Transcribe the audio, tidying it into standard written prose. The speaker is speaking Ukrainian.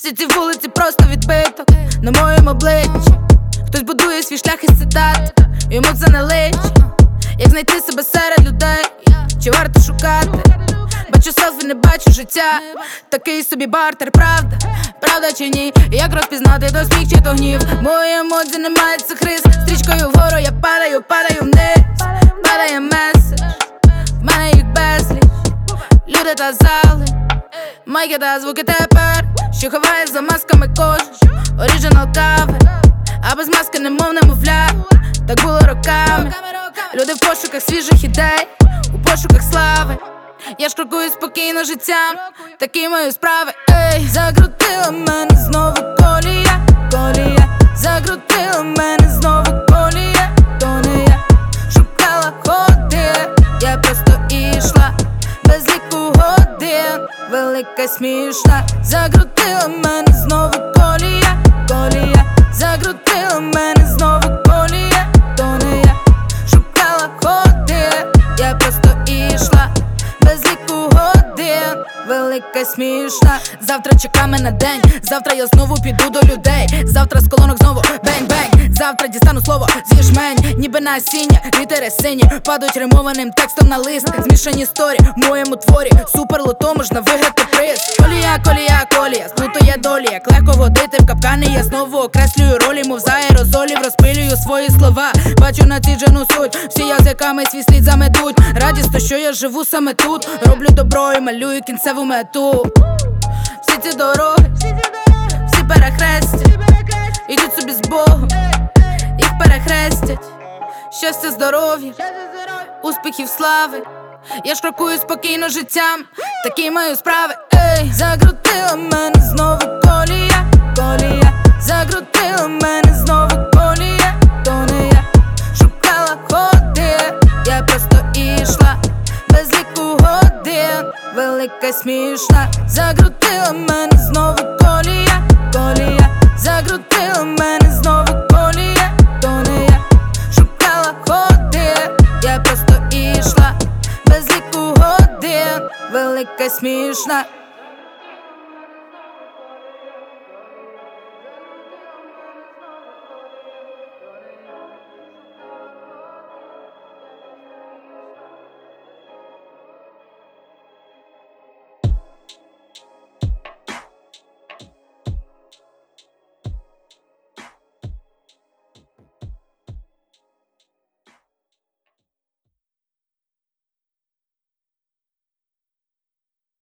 Всі ці вулиці просто відбиток на моєму обличчі. Хтось будує свій шлях із цитат, йому це не личить. Як знайти себе серед людей, чи варто шукати? Бачу селфі, не бачу життя. Такий собі бартер, правда? Правда чи ні? Як розпізнати, то сміх чи то гнів? Мої емоції немає цих рис. Стрічкою вгору я падаю вниз. Падає меседж, в мене їх безліч. Люди та зали, майки та звуки тепер, що ховає за масками кожен оригінал кавер. А без маски немов немовля, так було роками. Люди в пошуках свіжих ідей, у пошуках слави. Я ж крокую спокійно життям, такі мої справи. Ей, закрутила мене знову колія, колія. Закрутила мене знову колія, то не я. Шукала ходи, я просто ішла без ліку годин, велика смішна. Закрутила мене знову колія, колія. Закрутила мене знову колія, то не я. Шукала ходи, я просто ішла без ліку годин, велика смішна. Завтра чека мене день, завтра я знову піду до людей. Завтра з колонок знову бень-бень. Завтра дістану слово зі жмень, ніби насіння, літери сині падають римованим текстом на лист. Змішані сторі в моєму творі, супер лото можна виграти приз. Колія, колія, колія, сплутує долі, як легко водити в капкани. Я знову окреслюю ролі, мов з аерозолів, розпилюю свої слова. Бачу націджену суть, всі язиками свій слід заметуть. Радісно, що я живу саме тут, роблю добро і малюю кінцеву мету. Всі ці дороги, всі перехрестя, ідуть собі з Богом, їх перехрестять. Щастя, здоров'я, успіхів, слави. Я ж крокую спокійно життям, такі мої справи. Ей, закрутила мене знову колія, колія. Закрутила мене знову колія, то не я. Шукала ходи, я просто ішла без ліку годин, велика смішна. Закрутила мене знову колія, колія. Закрутила мене знову колія, то не я. Шукала ходи, я просто ішла без ліку годин, велика смішна.